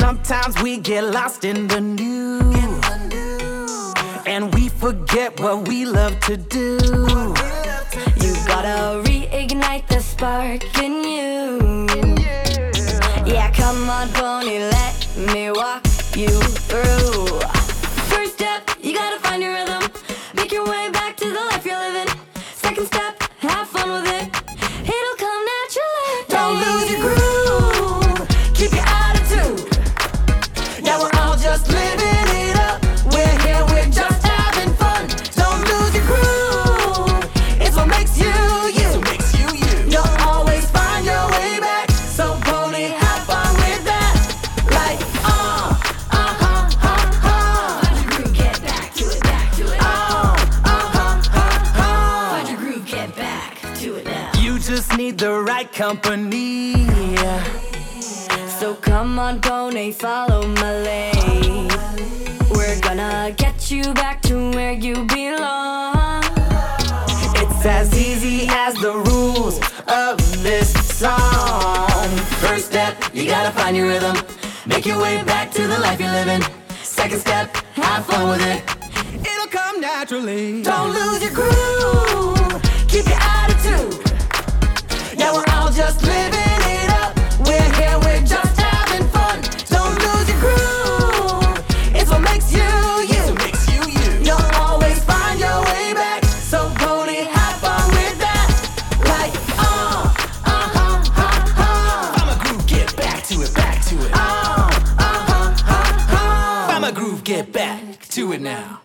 sometimes we get lost in the news, and we forget what we love to do. You gotta reignite the spark in you. Yeah, come on, pony, let me walk you through. First step, you gotta find your rhythm. Make your way back to the life you're living. Second step, have fun with it. It'll come naturally. Don't lose your groove, keep your attitude. Yeah, we're all just living it up. We're here, we're just having fun. Don't lose your groove, it's what makes you you. You'll always find your way back. So pony, have fun with that. Like, Find your groove, get back to it, back to it. Find your groove, get back to it now. You just need the right company. So come on, pony, follow my lead. We're gonna get you back to where you belong. It's as easy as the rules of this song. First step, you gotta find your rhythm. Make your way back to the life you're living. Second step, have fun with it. It'll come naturally. Don't lose your groove, keep your attitude. Yeah, we're all just living it up. We're here, we're just having fun. Don't lose your groove, it's what makes you you. You'll always find your way back. So pony, have fun with that. Like, Find my groove, get back to it, back to it. Find my groove, get back to it now.